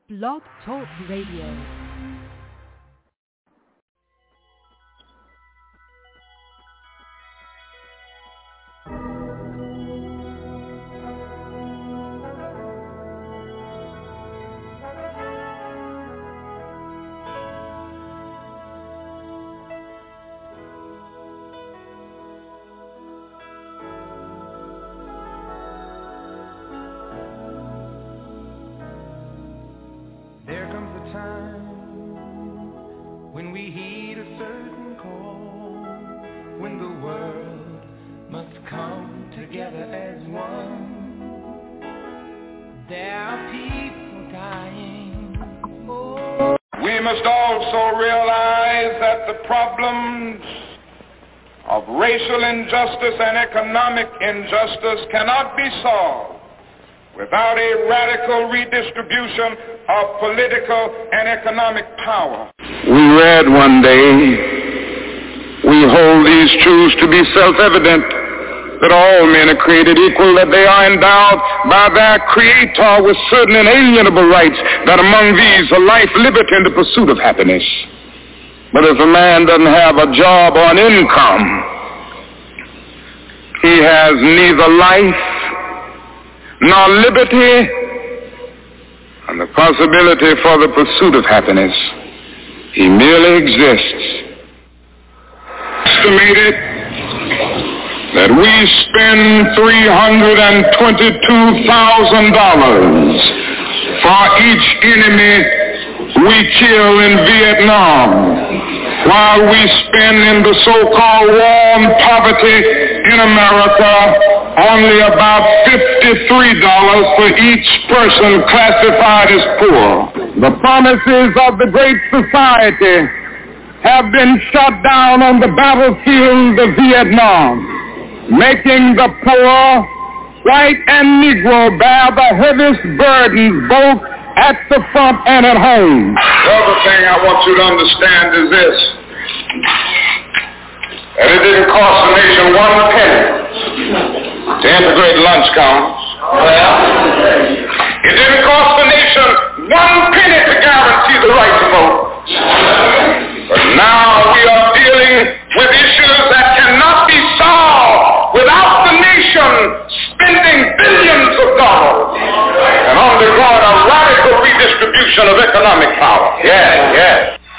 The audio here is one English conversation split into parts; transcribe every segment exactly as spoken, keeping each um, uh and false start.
Blog Talk Radio. Injustice and economic injustice cannot be solved without a radical redistribution of political and economic power. We read one day, we hold these truths to be self-evident, that all men are created equal, that they are endowed by their Creator with certain inalienable rights, that among these are life, liberty, and the pursuit of happiness. But if a man doesn't have a job or an income, he has neither life nor liberty and the possibility for the pursuit of happiness. He merely exists. Estimated that we spend three hundred twenty-two thousand dollars for each enemy we kill in Vietnam, while we spend in the so-called war on poverty in America only about fifty-three dollars for each person classified as poor. The promises of the Great Society have been shot down on the battlefield of Vietnam, making the poor, white and Negro, bear the heaviest burdens both at the front and at home. The other thing I want you to understand is this, that it didn't cost the nation one penny to integrate lunch counters. It didn't cost the nation one penny to guarantee the right to vote. But now we are dealing with issues that cannot be solved without the nation spending billions of dollars and undergoing a radical redistribution of economic power. Yes, yes.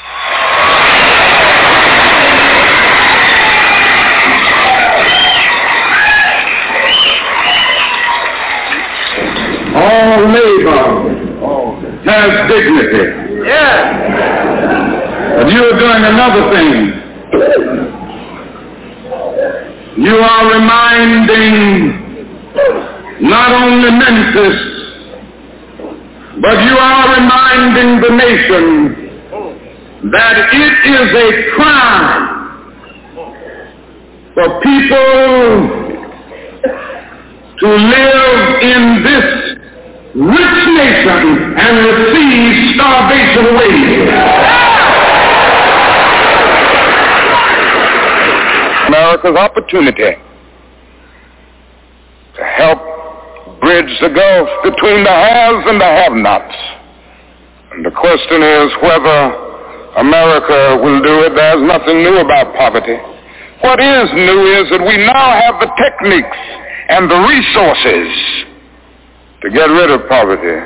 All labor has dignity. Yes. But you are doing another thing. You are reminding not only Memphis, but you are reminding the nation that it is a crime for people to live in this rich nation and receive starvation wages. America's opportunity to help bridge the gulf between the haves and the have-nots. And the question is whether America will do it. There's nothing new about poverty. What is new is that we now have the techniques and the resources to get rid of poverty.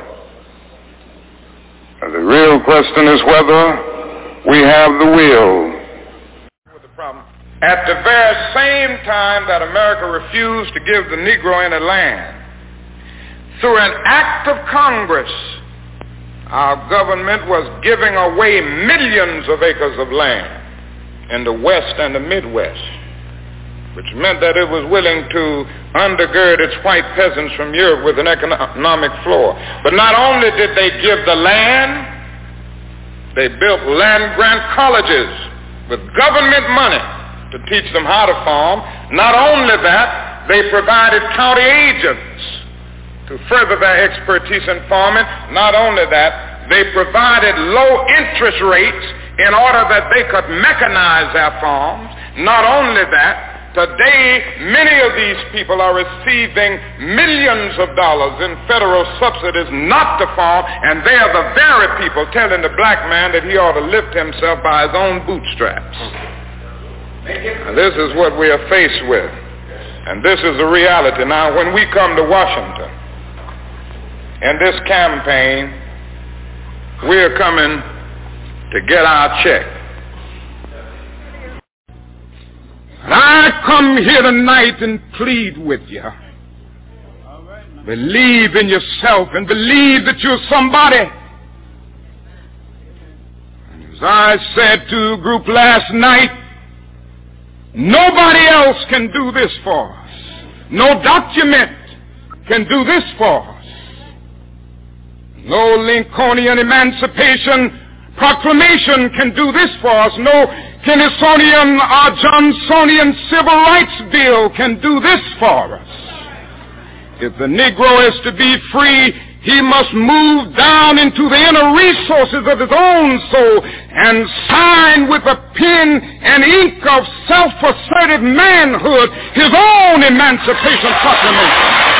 And the real question is whether we have the will. At the very same time that America refused to give the Negro any land, through an act of Congress, our government was giving away millions of acres of land in the West and the Midwest, which meant that it was willing to undergird its white peasants from Europe with an economic floor. But not only did they give the land, they built land-grant colleges with government money to teach them how to farm. Not only that, they provided county agents to further their expertise in farming. Not only that, they provided low interest rates in order that they could mechanize their farms. Not only that, Today, many of these people are receiving millions of dollars in federal subsidies not to farm, and they are the very people telling the black man that he ought to lift himself by his own bootstraps. Now, this is what we are faced with, and this is the reality. Now, when we come to Washington in this campaign, we're coming to get our check. And I come here tonight and plead with you. Believe in yourself and believe that you're somebody. And as I said to a group last night, nobody else can do this for us. No document can do this for us. No Lincolnian Emancipation Proclamation can do this for us. No Kennysonian or Johnsonian Civil Rights Bill can do this for us. If the Negro is to be free, he must move down into the inner resources of his own soul and sign with a pen and ink of self-assertive manhood his own Emancipation Proclamation.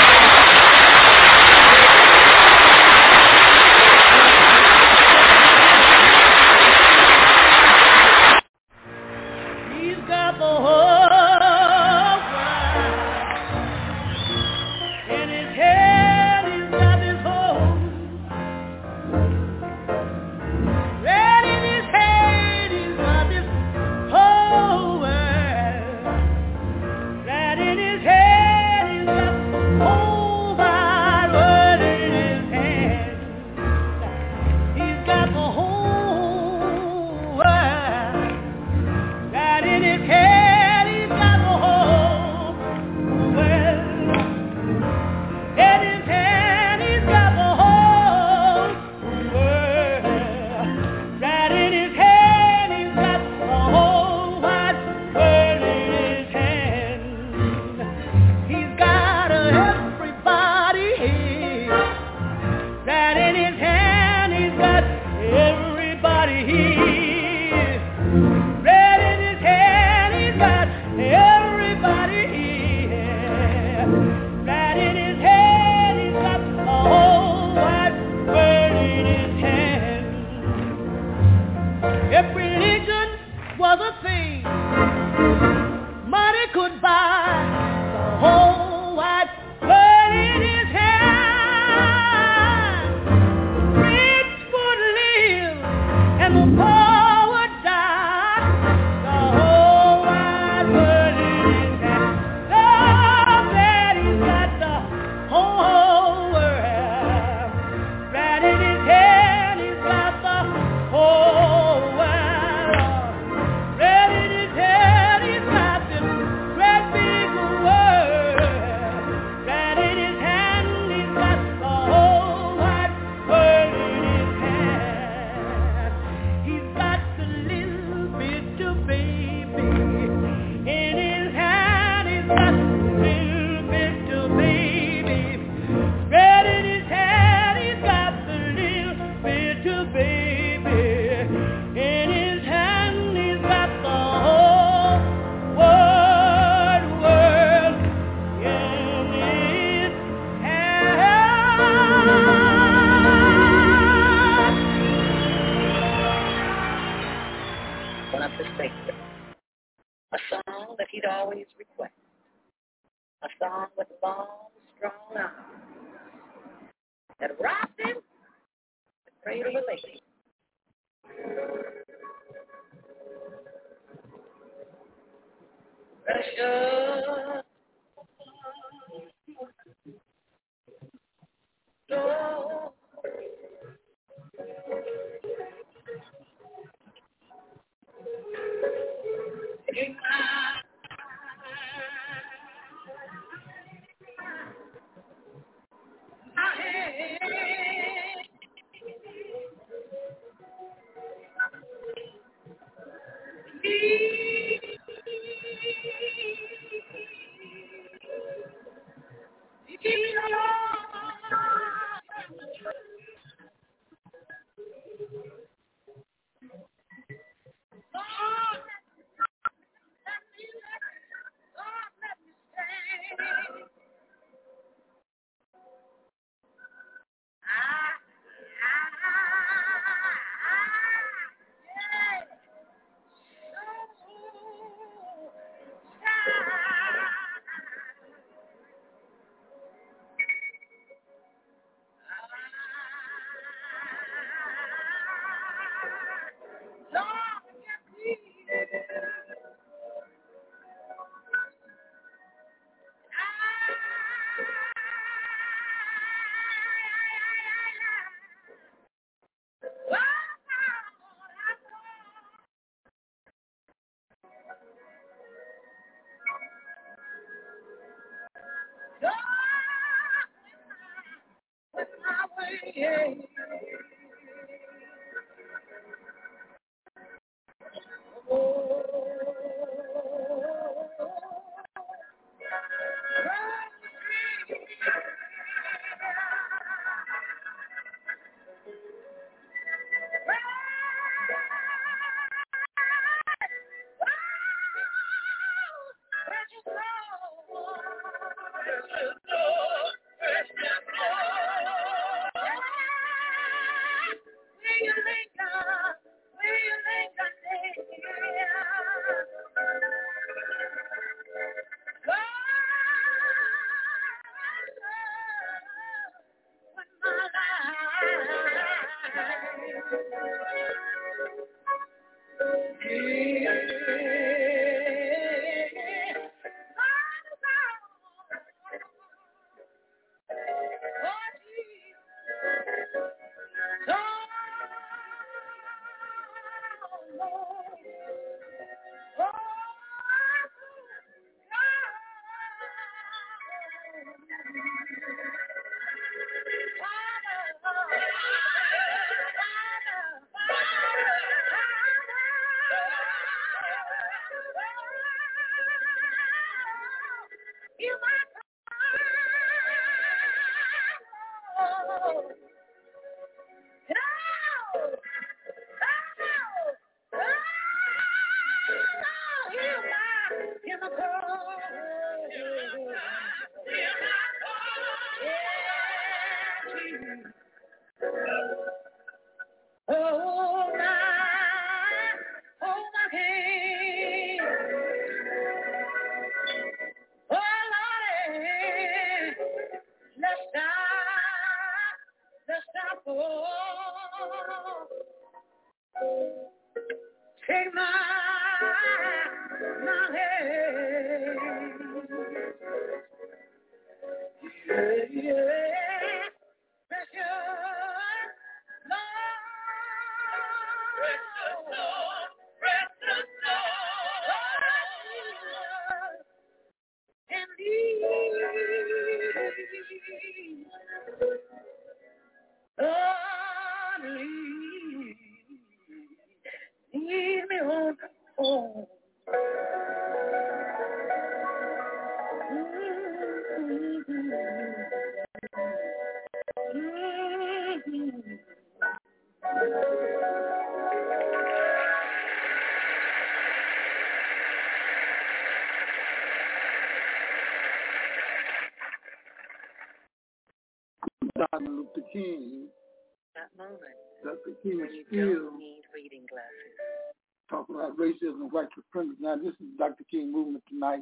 Doctor Luther King. That moment. Doctor King when you still don't need reading glasses. Talking about racism and white supremacy. Now, this is Doctor King movement tonight.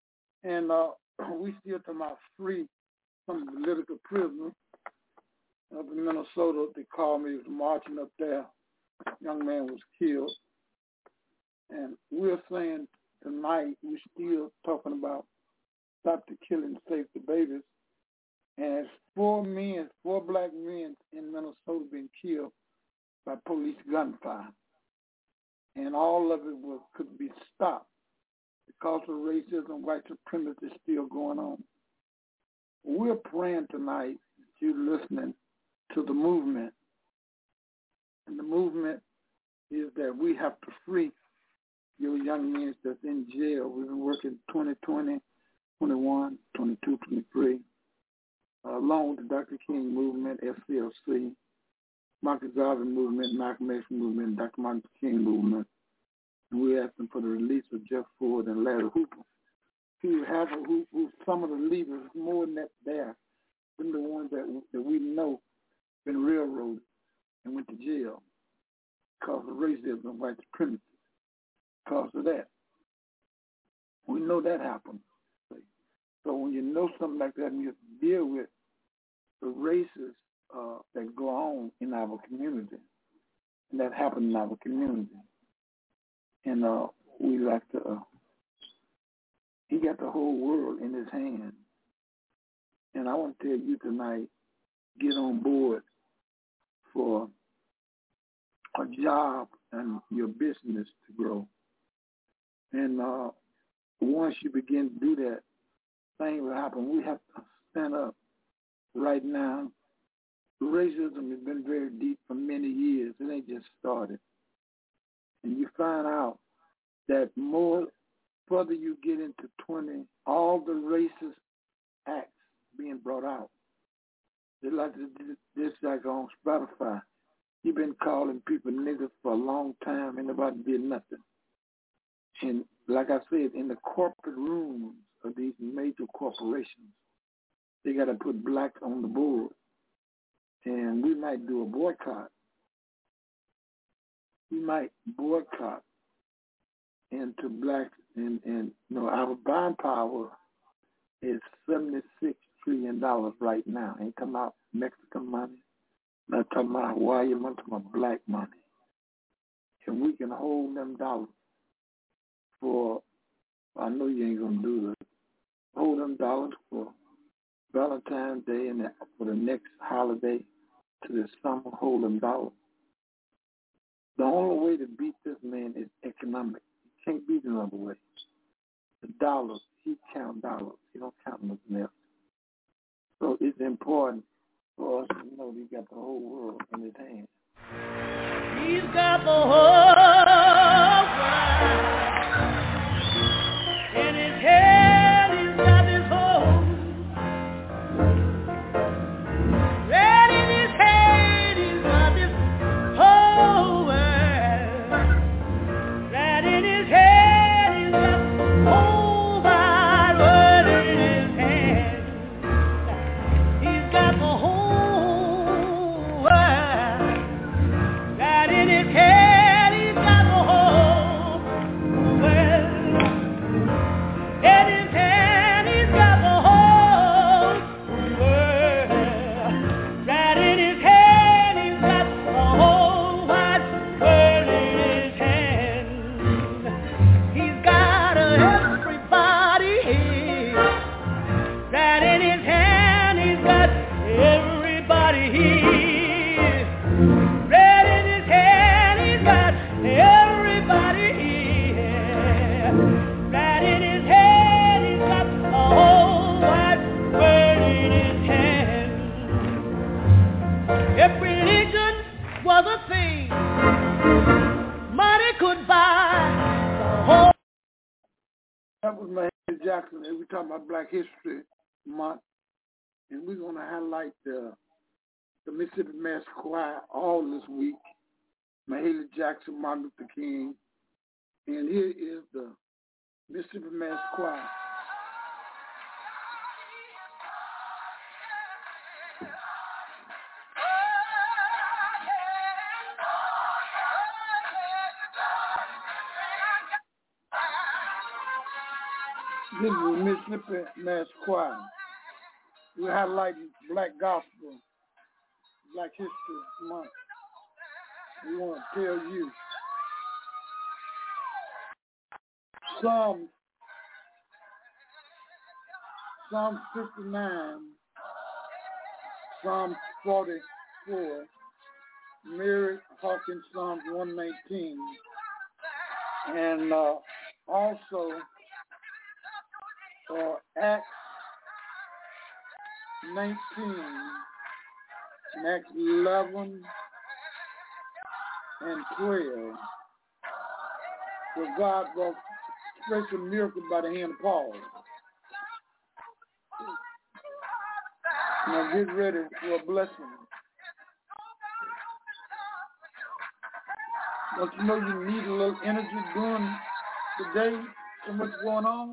And uh, we still talking about free some political prisoners. Up in Minnesota, they called me, was marching up there. A young man was killed. And we're saying tonight, we're still talking about stop the killing, save the babies. And four men, four black men in Minnesota been killed by police gunfire. And all of it was, could be stopped because of racism, white supremacy is still going on. We're praying tonight that you're listening to the movement. And the movement is that we have to free your young men that's in jail. We've been working twenty twenty, twenty-one, twenty-two, twenty-three. Uh, along with the Doctor King movement, S C L C, Marcus Garvey movement, Malcolm X movement, Doctor Martin Luther King movement. And we're asking for the release of Jeff Ford and Larry Hooper. Who have who, who some of the leaders, more than that there, than the ones that, that we know been railroaded and went to jail because of racism and white supremacy. Because of that. We know that happened. So when you know something like that and you have to deal with the races uh, that go on in our community, and that happened in our community, and uh, we like to, uh, he got the whole world in his hand. And I want to tell you tonight, get on board for a job and your business to grow. And uh, once you begin to do that, thing will happen. We have to stand up right now. Racism has been very deep for many years. It ain't just started. And you find out that more further you get into twenty, all the racist acts being brought out. Just like this, like on Spotify. You've been calling people niggas for a long time and nobody did nothing. And like I said, in the corporate rooms of these major corporations, they got to put blacks on the board. And we might do a boycott. We might boycott into blacks. And, and you know, our buying power is seventy-six trillion dollars right now. Ain't come out Mexican money, I'm not talking about Hawaii, I'm talking about black money. And we can hold them dollars for, I know you ain't going to do it, hold them dollars for Valentine's Day and for the next holiday to the summer, hold them dollars. The only way to beat this man is economic. You can't beat it another way. The dollars, he count dollars. He don't count nothing else. So it's important for us to know he got the whole world in his hands. He's got the whole world in his head. He's got his whole right in his head. He's got this whole world right in his head. He's got the whole wide world in his hand. He's got the whole world right in his head. He's got the whole world in his hand. He's got the whole world right in his hand. He's got the whole wide world in his hand. He's got everybody right in his hand. He's got everybody here. Right in his hand, he's got everybody here. Right in his hand, he's got the whole wide world in his hand. If religion was a thing money could buy, the whole. That was Mahalia Jackson, and we're talking about Black History Month, and we're going to highlight the the Mississippi Mass Choir all this week. Mahalia Jackson, Martin Luther King, and here is the Mississippi Mass Choir. This is the Mississippi Mass Choir. We're highlighting Black Gospel, Black History Month. We want to tell you Psalm Psalm fifty-nine, Psalm forty-four, Mary Hawkins Psalms one nineteen, and uh, also uh, Acts nineteen, and Acts eleven and twelve, where God brought special miracles by the hand of Paul. Now get ready for a blessing. Don't you know you need a little energy during the day? So much going on.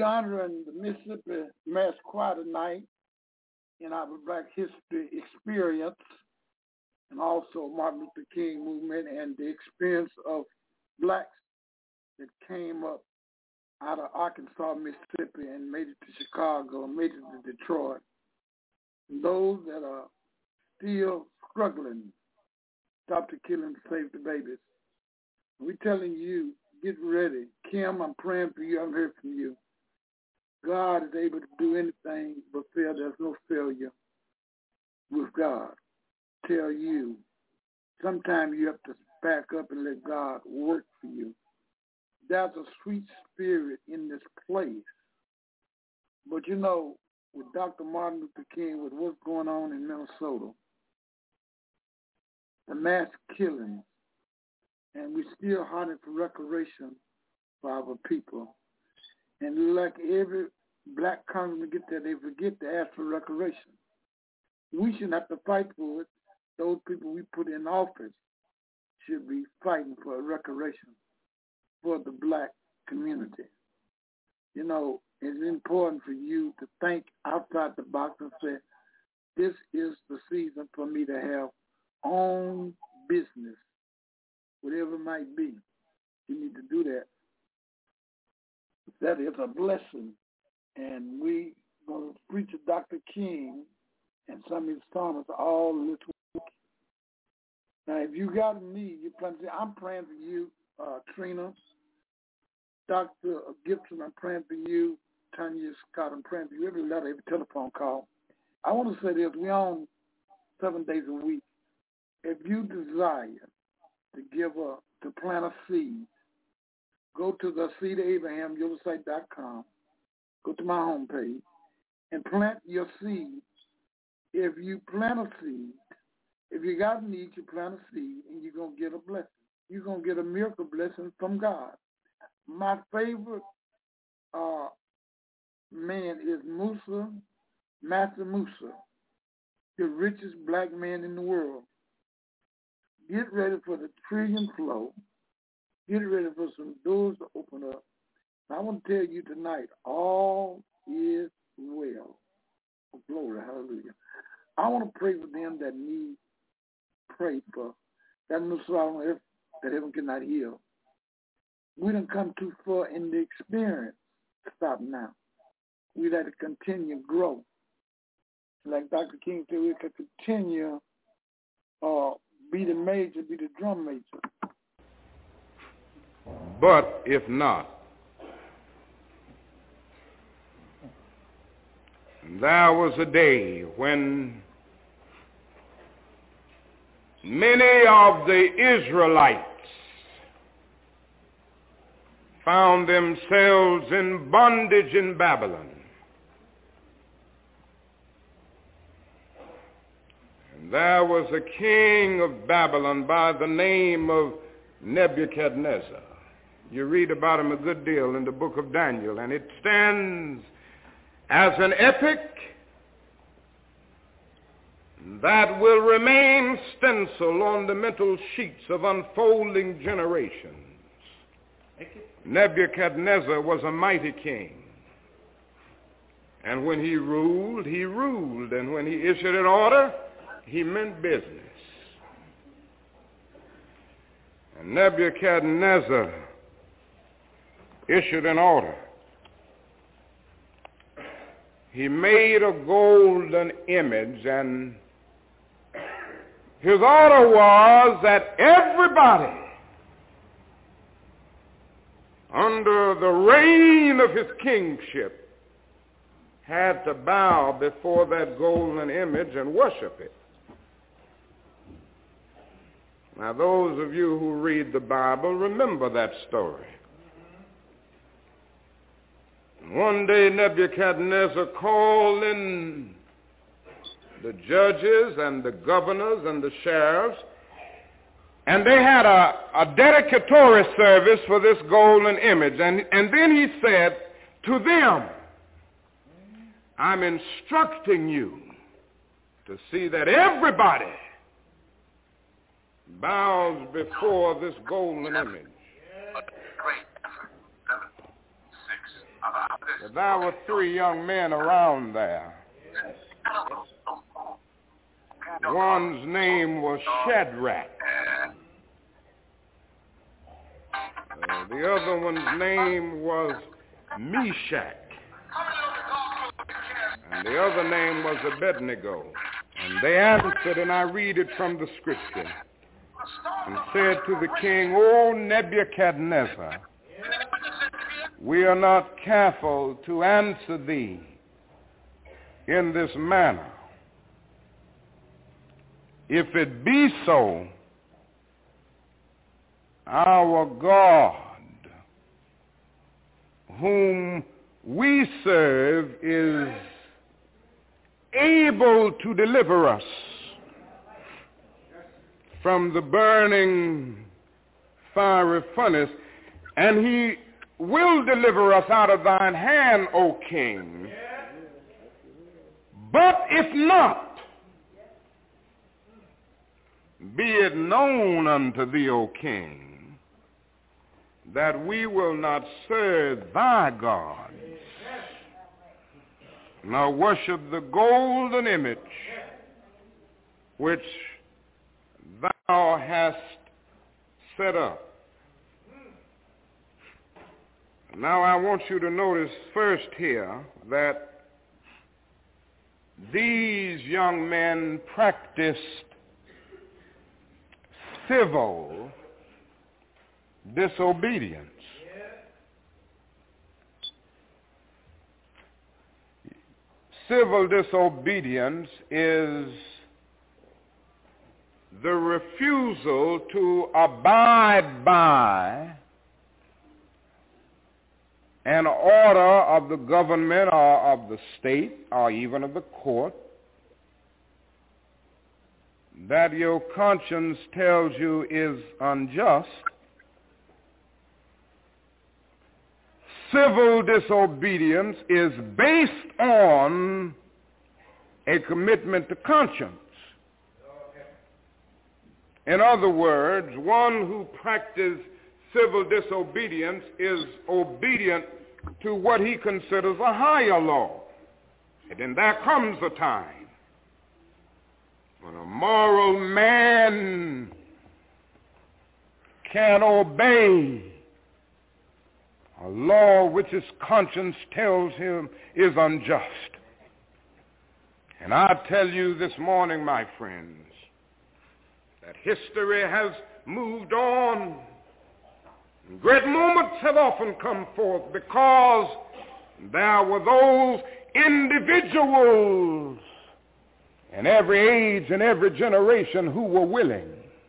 We honoring the Mississippi Mass Choir tonight in our Black History experience, and also Martin Luther King movement and the experience of blacks that came up out of Arkansas, Mississippi, and made it to Chicago, and made it to Detroit. And those that are still struggling, stop the killing, save the babies. We're telling you, get ready. Kim, I'm praying for you. I haven't heard from you. God is able to do anything but fail. There's no failure with God. Tell you, sometimes you have to back up and let God work for you. There's a sweet spirit in this place. But you know, with Doctor Martin Luther King, with what's going on in Minnesota, the mass killings, and we still hunting for reparation for our people. And like every black congressman get there, they forget to ask for reparation. We shouldn't have to fight for it. Those people we put in office should be fighting for a reparation for the black community. You know, it's important for you to think outside the box and say, this is the season for me to have own business, whatever it might be. You need to do that. That is a blessing. And we going to preach to Doctor King and some of his sermons all this week. Now, if you got a need, you plan to say, I'm praying for you, uh, Trina. Doctor Gibson, I'm praying for you. Tanya Scott, I'm praying for you. Every letter, every telephone call. I want to say this. We're on seven days a week. If you desire to give a, to plant a seed, go to the seed of abraham site dot com. Go to my homepage and plant your seed. If you plant a seed, if you got a need, you plant a seed, and you're going to get a blessing. You're going to get a miracle blessing from God. My favorite uh, man is Musa, Master Musa, the richest black man in the world. Get ready for the trillion flow. Get ready for some doors to open up. I want to tell you tonight, all is well. Oh, glory, hallelujah. I want to pray for them that need prayed for. That no sorrow that heaven cannot heal. We done come too far in the experience. Stop now. We got to continue to grow. Like Doctor King said, we could continue uh, be the major, be the drum major. But if not, there was a day when many of the Israelites found themselves in bondage in Babylon. And there was a king of Babylon by the name of Nebuchadnezzar. You read about him a good deal in the book of Daniel, and it stands as an epic that will remain stenciled on the mental sheets of unfolding generations. Nebuchadnezzar was a mighty king. And when he ruled, he ruled. And when he issued an order, he meant business. And Nebuchadnezzar issued an order. He made a golden image, and his order was that everybody under the reign of his kingship had to bow before that golden image and worship it. Now, those of you who read the Bible remember that story. One day Nebuchadnezzar called in the judges and the governors and the sheriffs, and they had a, a dedicatory service for this golden image. And, and then he said to them, I'm instructing you to see that everybody bows before this golden image. Great effort. Seven, six, about this. that there were three young men around there. One's name was Shadrach. Uh, the other one's name was Meshach. And the other name was Abednego. And they answered, and I read it from the scripture, and said to the king, O Nebuchadnezzar, we are not careful to answer thee in this manner. If it be so, our God, whom we serve, is able to deliver us from the burning fiery furnace, and he will deliver us out of thine hand, O king. But if not, be it known unto thee, O king, that we will not serve thy gods, nor worship the golden image which thou hast set up. Now I want you to notice first here that these young men practiced civil disobedience. Civil disobedience is the refusal to abide by an order of the government or of the state or even of the court that your conscience tells you is unjust. Civil disobedience is based on a commitment to conscience. In other words, one who practices civil disobedience is obedient to what he considers a higher law. And then there comes a time when a moral man can obey a law which his conscience tells him is unjust. And I tell you this morning, my friends, that history has moved on. Great moments have often come forth because there were those individuals in every age and every generation who were willing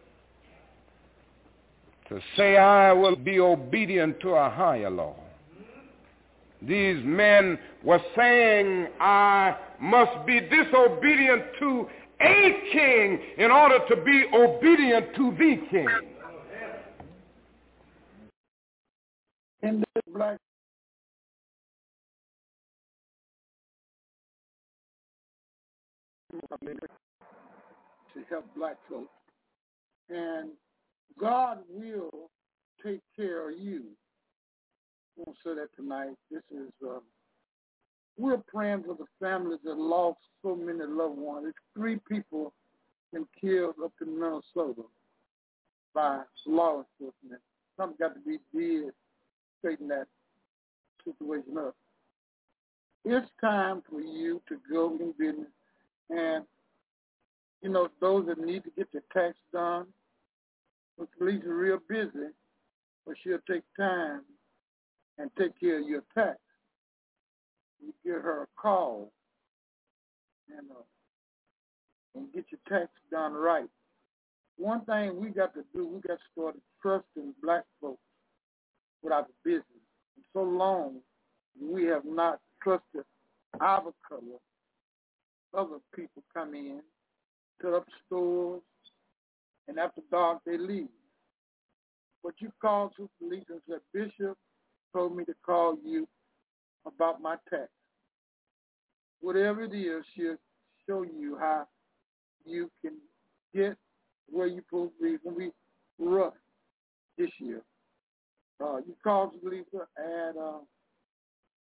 to say, I will be obedient to a higher law. These men were saying, I must be disobedient to a king in order to be obedient to the king. In this black to help black folks, and God will take care of you. I won't say that tonight. This is uh, we're praying for the families that lost so many loved ones. It's three people been killed up in Minnesota by law enforcement. Something got to be did. Straighten that situation up. It's time for you to go in business, and you know those that need to get their tax done. The police are real busy, but she'll take time and take care of your tax. You give her a call and uh, and get your tax done right. One thing we got to do, we got to start trusting black folks without the business. And so long we have not trusted our color. Other people come in, put up stores, and after dark they leave. But you called to police and said, Bishop told me to call you about my tax. Whatever it is, she'll show you how you can get where you're supposed to be. It's going to be rough this year. Uh, you call to Lisa and uh,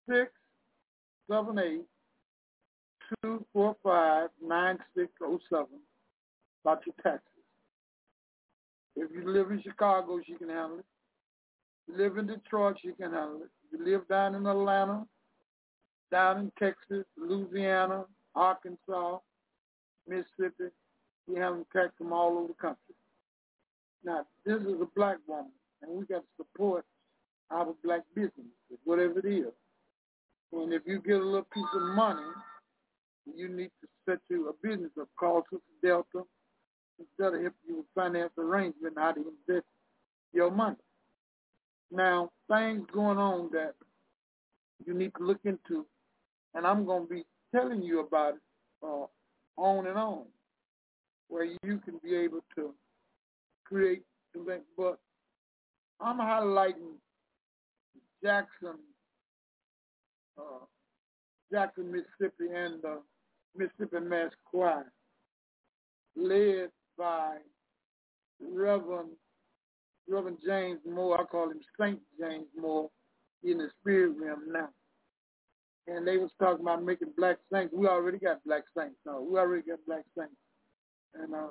six seven eight, two four five, nine six zero seven about your taxes. If you live in Chicago, she can handle it. If you live in Detroit, she can handle it. If you live down in Atlanta, down in Texas, Louisiana, Arkansas, Mississippi, we have them tax from all over the country. Now, this is a black woman, and we got to support our black business, whatever it is. And if you get a little piece of money, you need to set you a business up called Sister Delta instead of helping you with finance arrangement how to invest your money. Now, things going on that you need to look into, and I'm going to be telling you about it uh, on and on, where you can be able to create, but I'm highlighting Jackson, uh, Jackson, Mississippi, and the Mississippi Mass Choir, led by Reverend Reverend James Moore. I call him Saint James Moore in the spirit realm now. And they was talking about making black saints. We already got black saints. No, we already got black saints. And uh,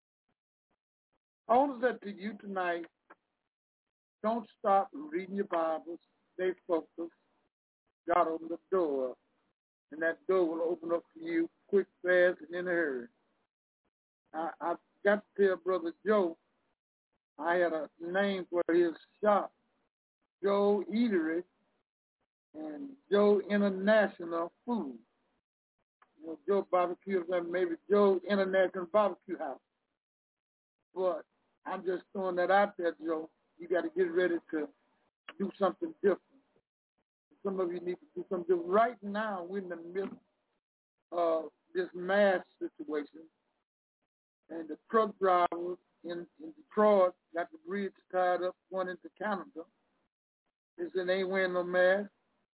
I want to say to you tonight, don't stop reading your Bibles. Stay focused. God opened the door, and that door will open up for you quick, fast, and in a hurry. I, I got to tell Brother Joe, I had a name for his shop, Joe Eatery and Joe International Food. You know, Joe Barbecue, maybe Joe International Barbecue House. But I'm just throwing that out there, Joe. You got to get ready to do something different. Some of you need to do something different. Right now, we're in the midst of this mass situation, and the truck drivers in, in Detroit got the bridge tied up going into Canada. They said they ain't wearing no mask.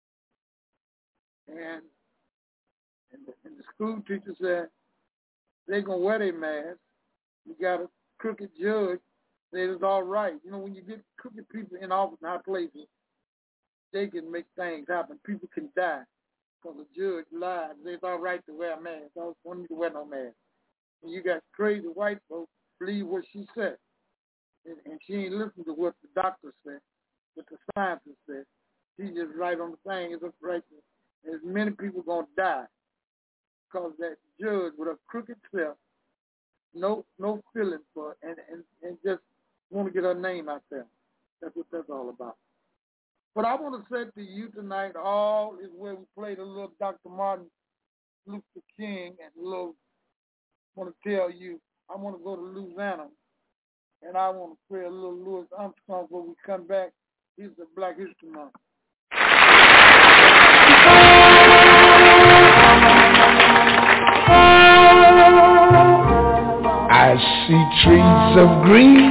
And, and, the, and the school teacher said they're going to wear their mask. You got a crooked judge said it's all right. You know, when you get crooked people in office in high places, they can make things happen. People can die because the judge lied. It's all right to wear a mask. I don't want you to wear no mask. And you got crazy white folks believe what she said. And, and she ain't listening to what the doctor said, what the scientist said. She just right on the thing. It's up right there. There's many people going to die because that judge with a crooked self, no no feeling for it, and, and, and just want to get her name out there. That's what that's all about. But I want to say to you tonight, all is where we played a little Doctor Martin Luther King, and a little, I want to tell you, I want to go to Louisiana, and I want to play a little Louis Armstrong when we come back. He's the Black History Month. I see trees of green,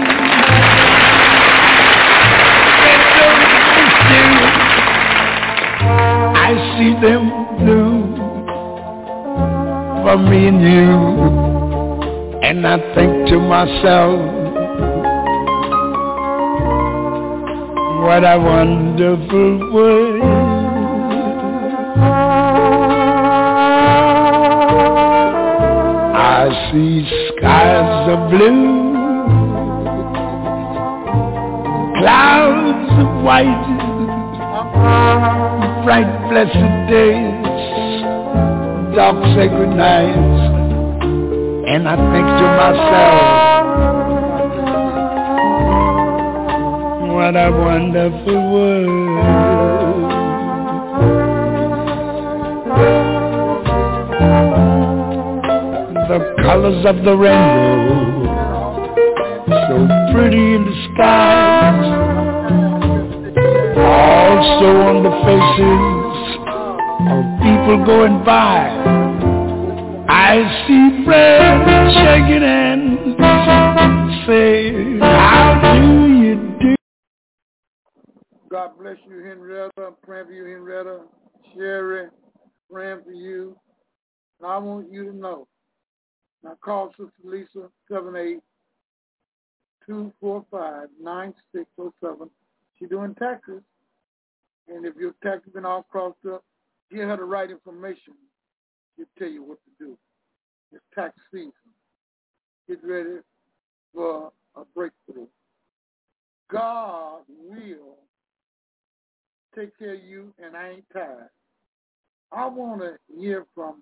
I see them blue for me and you, and I think to myself, what a wonderful world. I see skies of blue, clouds of white, bright blessed days, dark sacred nights, and I think to myself, what a wonderful world. The colors of the rainbow, so pretty in the skies, also on the faces of people going by. I see friends shaking hands, say, how do you do? God bless you, Henrietta. I'm praying for you, Henrietta. Sherry, praying for you. And I want you to know, now call Sister Lisa, seven eight two four five, nine six zero seven. She's doing taxes. And if your tax has been all crossed up, get her the right information. She'll tell you what to do. It's tax season. Get ready for a breakthrough. God will take care of you, and I ain't tired. I want to hear from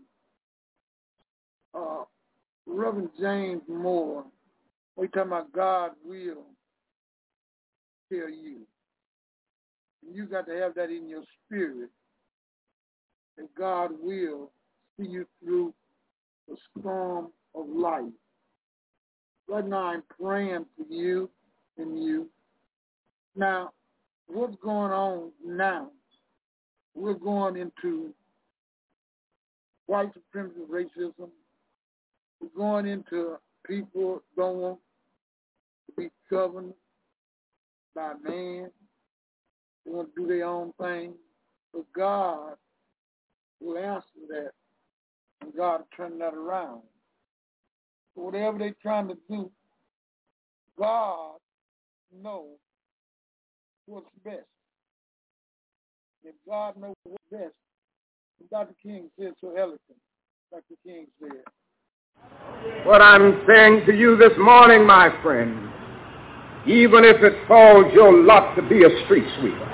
uh, Reverend James Moore. We're talking about God will tell you. And you got to have that in your spirit, that God will see you through the storm of life. Right now I'm praying for you and you. Now, what's going on now? We're going into white supremacy, racism. We're going into people don't want to be governed by man. They want to do their own thing. But God will answer that, and God will turn that around. So whatever they're trying to do, God knows what's best. If God knows what's best, Doctor King said so eloquent. Doctor King said, what I'm saying to you this morning, my friend, even if it falls your lot to be a street sweeper,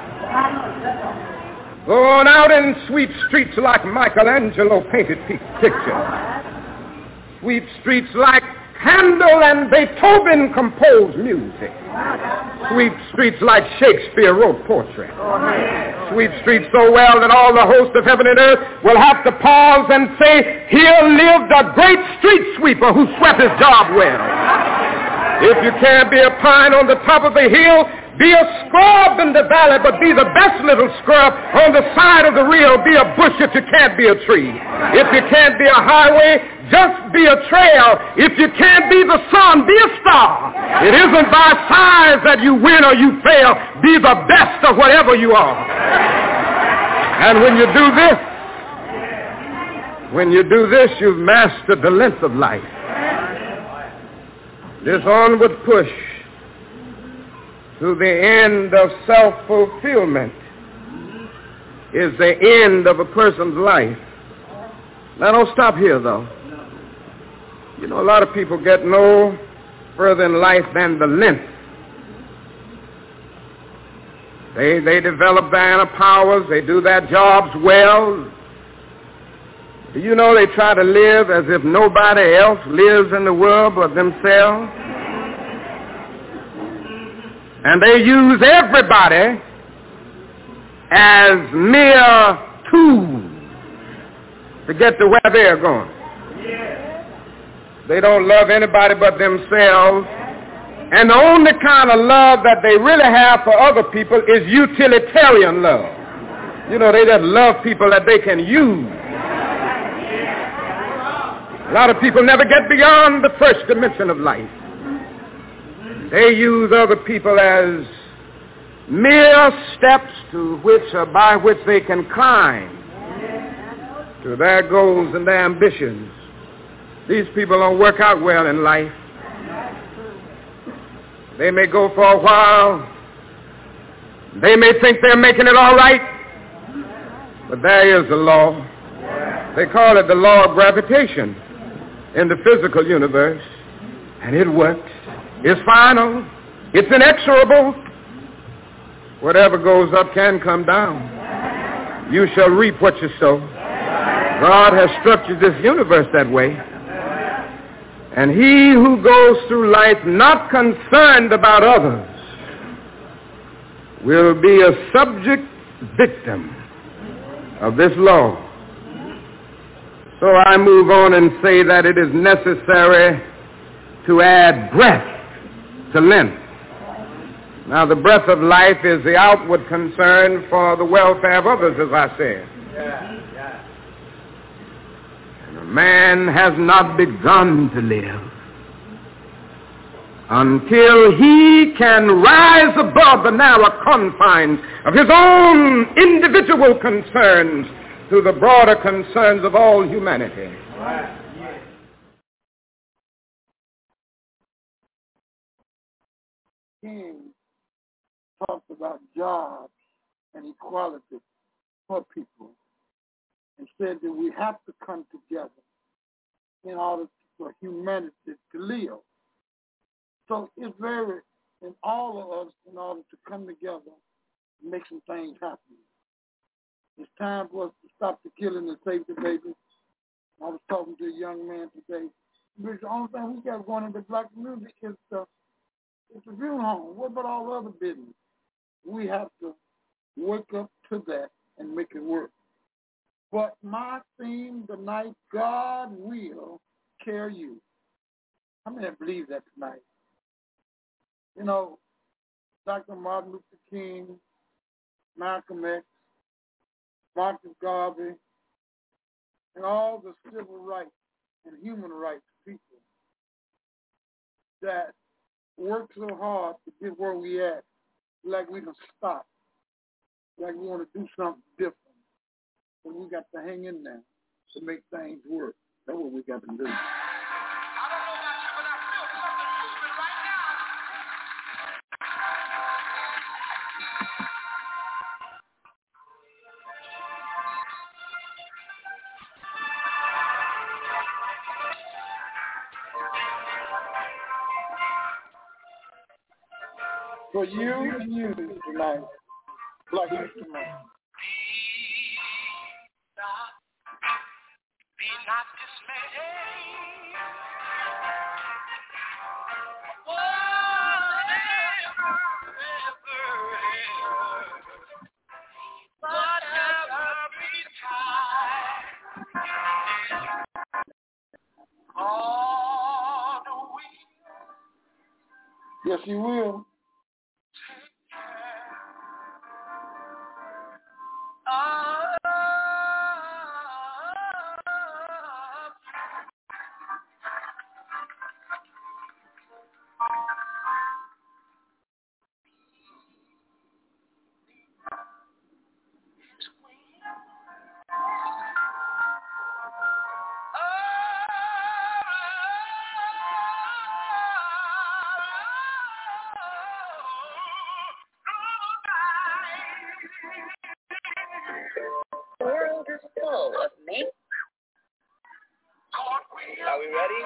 going out and sweep streets like Michelangelo painted pictures, sweep streets like Handel and Beethoven composed music, sweep streets like Shakespeare wrote poetry, sweep streets so well that all the host of heaven and earth will have to pause and say, here lived a great street sweeper who swept his job well. If you can't be a pine on the top of the hill, be a scrub in the valley, but be the best little scrub on the side of the rill. Be a bush if you can't be a tree. If you can't be a highway, just be a trail. If you can't be the sun, be a star. It isn't by size that you win or you fail. Be the best of whatever you are. And when you do this, when you do this, you've mastered the length of life. This onward push to the end of self-fulfillment is the end of a person's life. Now, don't stop here, though. You know, a lot of people get no further in life than the length. They, they develop their inner powers. They do their jobs well. Do you know they try to live as if nobody else lives in the world but themselves? And they use everybody as mere tools to get to where they're going. They don't love anybody but themselves. And the only kind of love that they really have for other people is utilitarian love. You know, they just love people that they can use. A lot of people never get beyond the first dimension of life. They use other people as mere steps to which or by which they can climb to their goals and their ambitions. These people don't work out well in life. They may go for a while. They may think they're making it all right. But there is a law. They call it the law of gravitation in the physical universe. And it works. It's final. It's inexorable. Whatever goes up can come down. You shall reap what you sow. God has structured this universe that way. And he who goes through life not concerned about others will be a subject victim of this law. So I move on and say that it is necessary to add breath to length. Now, the breath of life is the outward concern for the welfare of others, as I said. Yeah, yeah. And a man has not begun to live until he can rise above the narrow confines of his own individual concerns to the broader concerns of all humanity. Right. King talked about jobs and equality for people, and said that we have to come together in order for humanity to live. So it's very, in all of us, in order to come together and make some things happen. It's time for us to stop the killing and save the babies. I was talking to a young man today. Which the only thing we got going in the black community is the, it's the funeral home. What about all the other business? We have to wake up to that and make it work. But my theme tonight, God will carry you. How many believe that tonight? You know, Doctor Martin Luther King, Malcolm X, Marcus Garvey, and all the civil rights and human rights people that work so hard to get where we at, like we can stop, like we want to do something different. But we got to hang in there to make things work. That's what we got to do. For you and you tonight, Black History Month. Be not dismayed. Whatever, whatever betide, all the way. Yes, you will. The world is full of make. Are we ready?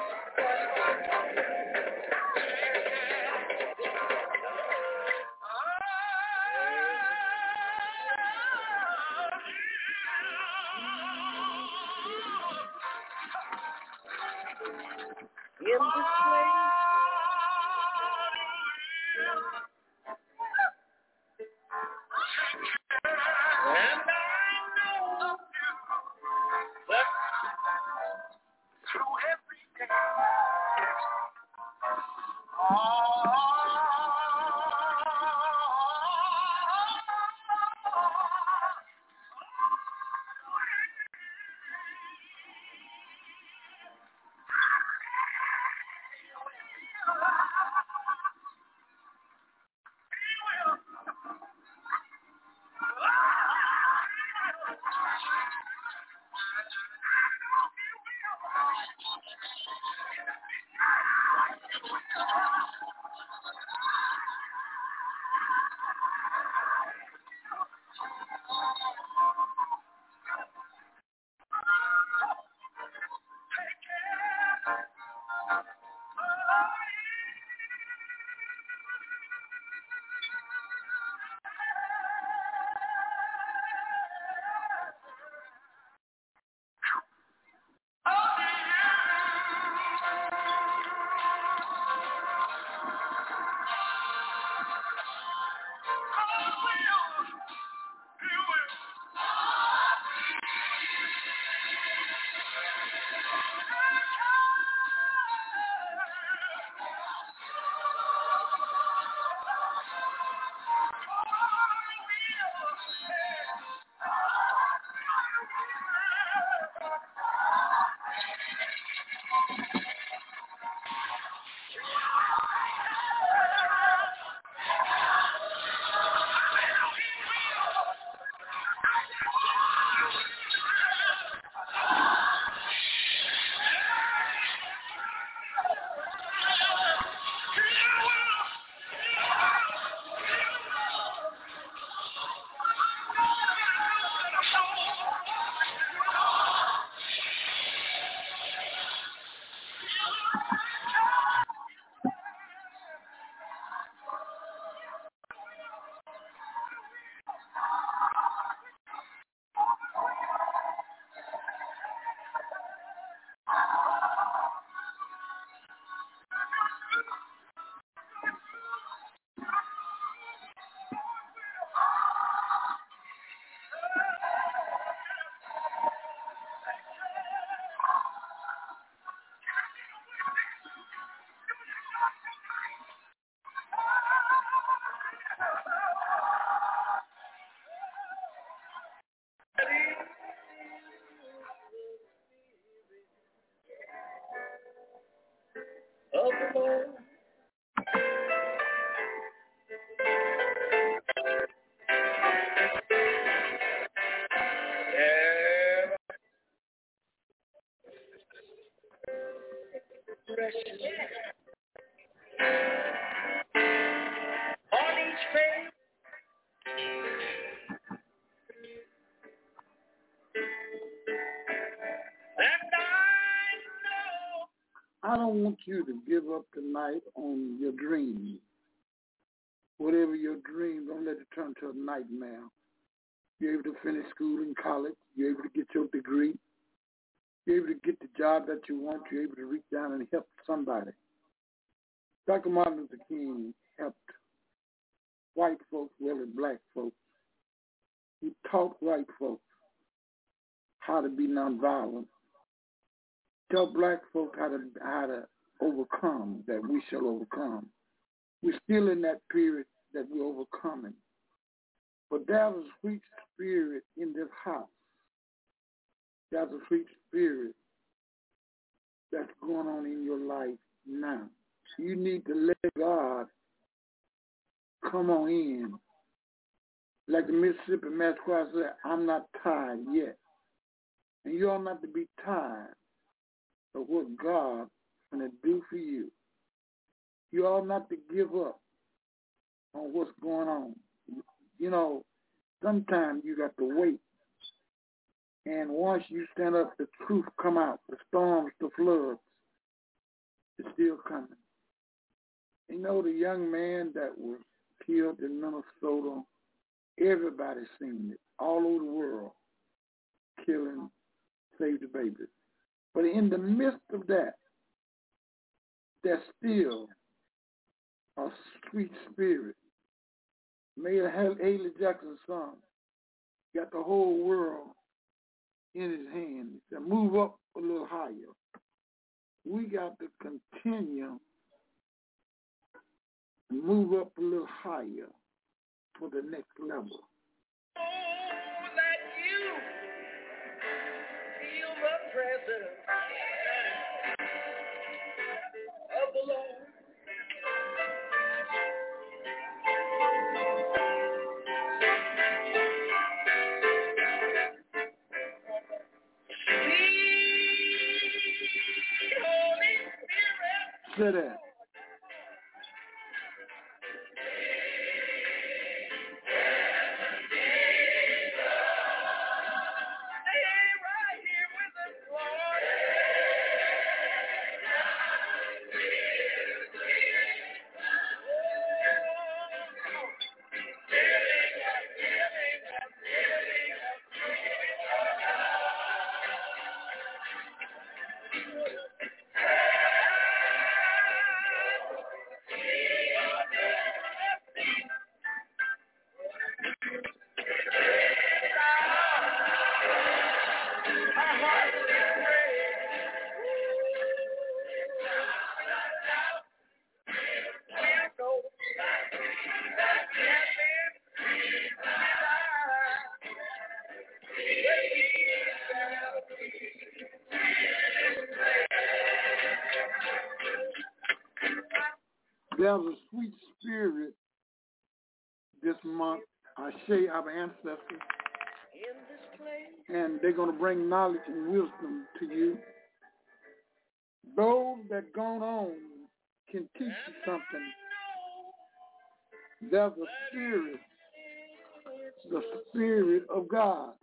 In this place, And I know that through every day, don't want you to give up tonight on your dreams. Whatever your dream, don't let it turn to a nightmare. You're able to finish school and college. You're able to get your degree. You're able to get the job that you want. You're able to reach down and help somebody. Doctor Martin Luther King helped white folks, well as black folks. He taught white folks how to be nonviolent. Tell black folks how to how to overcome, that we shall overcome. We're still in that period that we're overcoming. But there's a sweet spirit in this house. There's a sweet spirit that's going on in your life now. You need to let God come on in. Like the Mississippi Mass Choir said, I'm not tired yet. And you ought not to be tired of what God is going to do for you. You ought not to give up on what's going on. You know, sometimes you got to wait. And once you stand up, the truth come out. The storms, the floods, it's still coming. You know, the young man that was killed in Minnesota, everybody's seen it. All over the world, killing, save the babies. But in the midst of that, there's still a sweet spirit. Mayor Haley Jackson's son got the whole world in his hand. He said, move up a little higher. We got to continue to move up a little higher for the next level. Oh, that you feel the presence of the Lord. Say that. There's a sweet spirit this month, Ashe, our ancestors, and they're going to bring knowledge and wisdom to you. Those that gone on can teach you something. There's a spirit, the Spirit of God.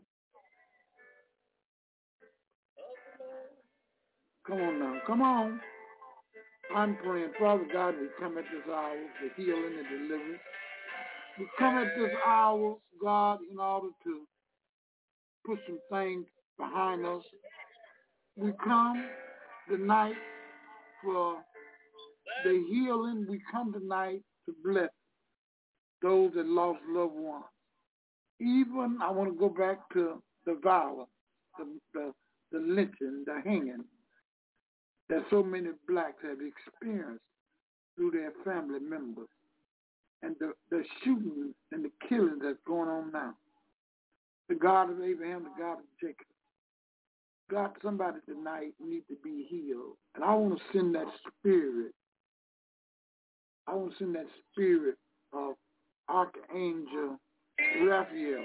Come on now, come on. I'm praying, Father God, we come at this hour for healing and deliverance. We come at this hour, God, in order to put some things behind us. We come tonight for the healing. We come tonight to bless those that lost loved ones. Even, I want to go back to the violence, the, the, the lynching, the hanging that so many blacks have experienced through their family members, and the, the shooting and the killing that's going on now. The God of Abraham, the God of Jacob. God, somebody tonight needs to be healed. And I want to send that spirit. I want to send that spirit of Archangel Raphael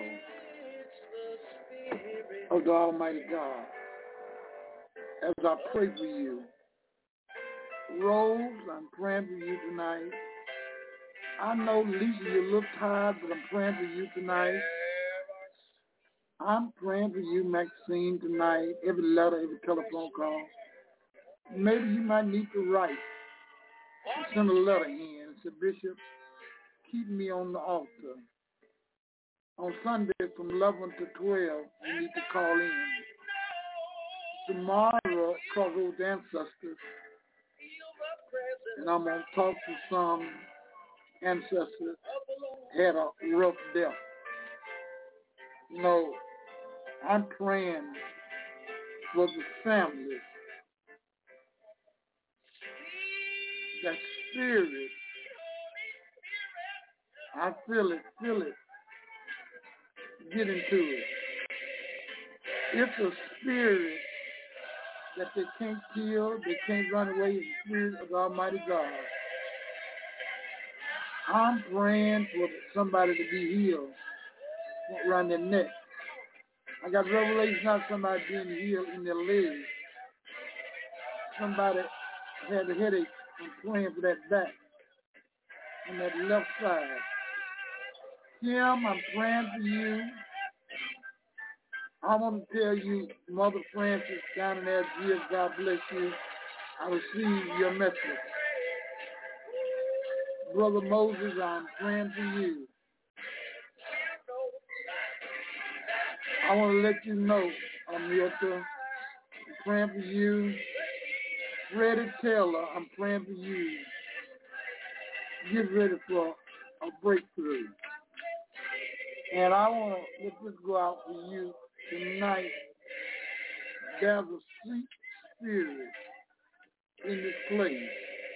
of the Almighty God. As I pray for you, Rose, I'm praying for you tonight. I know, Lisa, you look tired, but I'm praying for you tonight. I'm praying for you, Maxine, tonight. Every letter, every telephone call. maybe you might need to write, send a letter in and say, Bishop, keep me on the altar. On Sunday from eleven to twelve, you need to call in. Tomorrow, Crossroads Ancestors, and I'm going to talk to some ancestors had a rough death. You know, I'm praying for the families. That spirit, I feel it, feel it. Get into it. It's a spirit that they can't kill, they can't run away, the spirit of the Almighty God. I'm praying for somebody to be healed around their neck. I got revelation of somebody being healed in their legs. Somebody had a headache. I'm praying for that back on that left side. Kim, I'm praying for you. I want to tell you, Mother Francis down in there, Jesus, God bless you. I received your message. Brother Moses, I'm praying for you. I want to let you know, Amilta, I'm praying for you. Freddie Taylor, I'm praying for you. Get ready for a breakthrough. And I want to let this go out for you tonight. There's a sweet spirit in this place.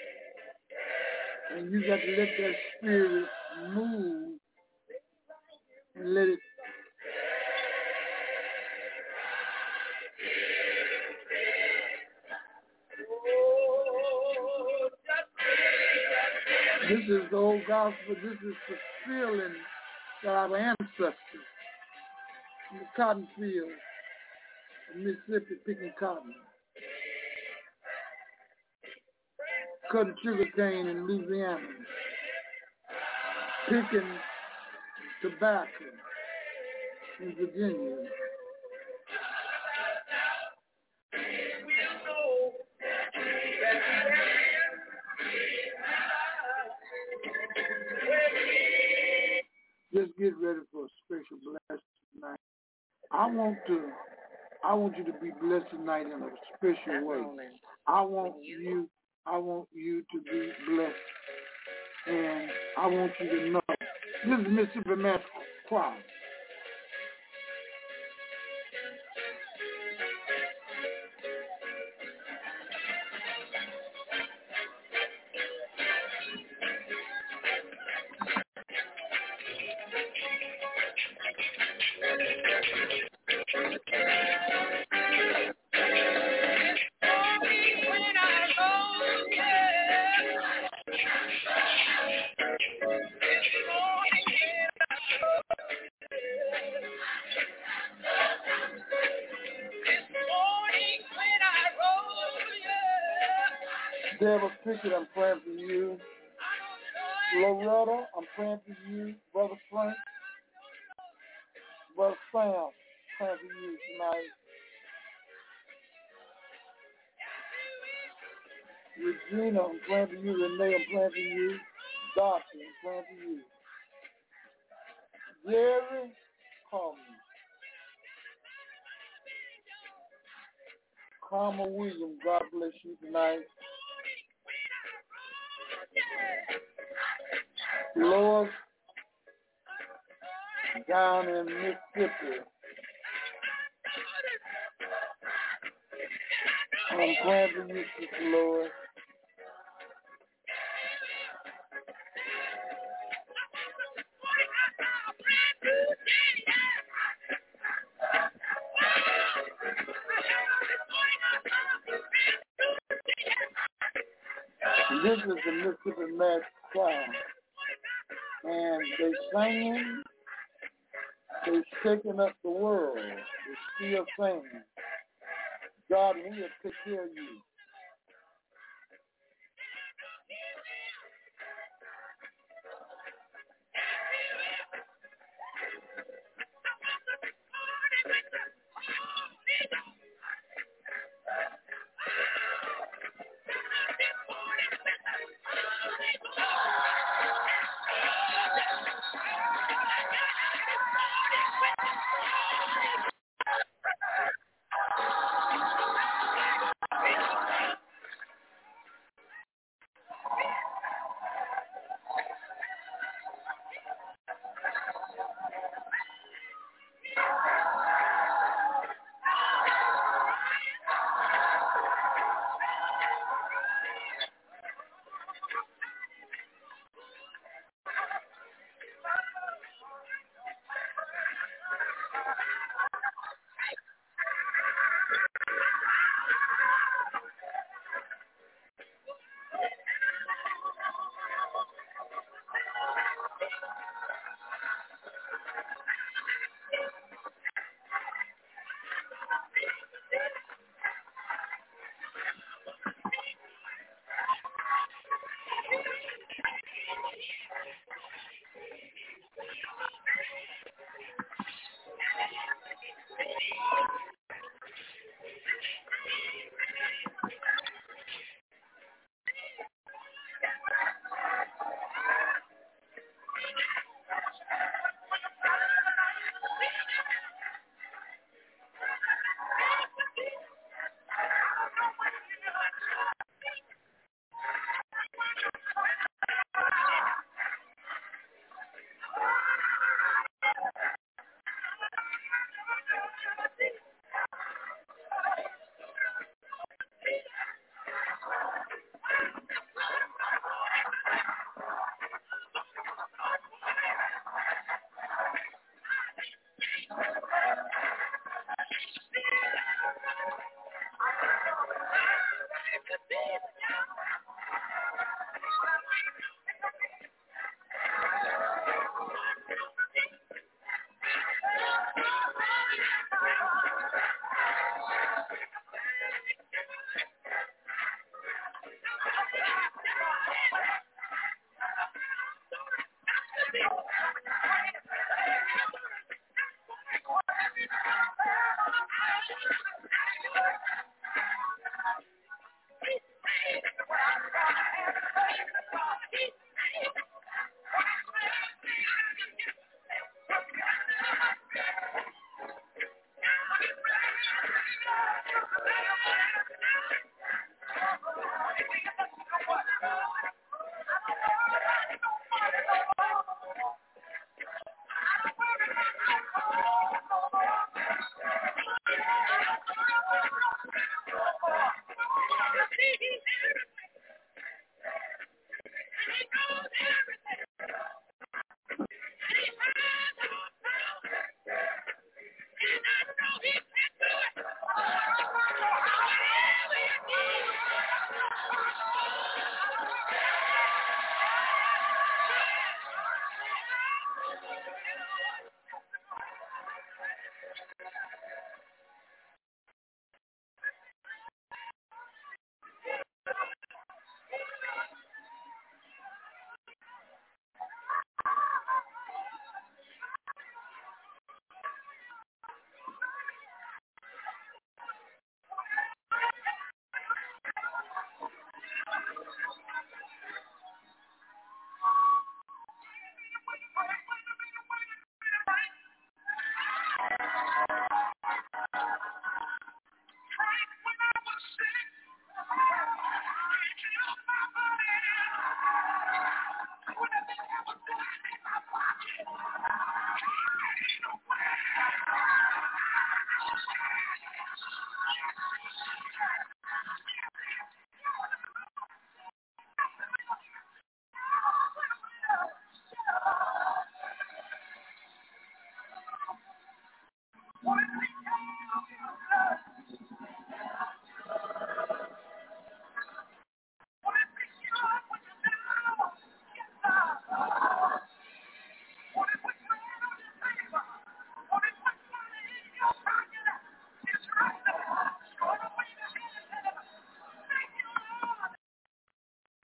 And you got to let that spirit move and let it This is the old gospel. This is the feeling that our ancestors in the cotton field in Mississippi picking cotton, cutting sugar cane in Louisiana, picking tobacco in Virginia. Just get ready for a special blessing tonight. I want to, I want you to be blessed tonight in a special way. I want you, I want you to be blessed, and I want you to know this is Mississippi Mass Choir. Deborah Pickett, I'm praying for you. Loretta, I'm praying for you. Brother Frank, Brother Sam, praying for you tonight. Regina, I'm praying for you. Renee, I'm praying for you. Doctor, I'm praying for you. Jerry, call me. Carmel Williams, God bless you tonight. Lord, down in Mississippi, I'm praying for you, Sister Lord. This is the Mississippi Mass Choir. And they singing, they shaking up the world. They still singing. God will take care of you.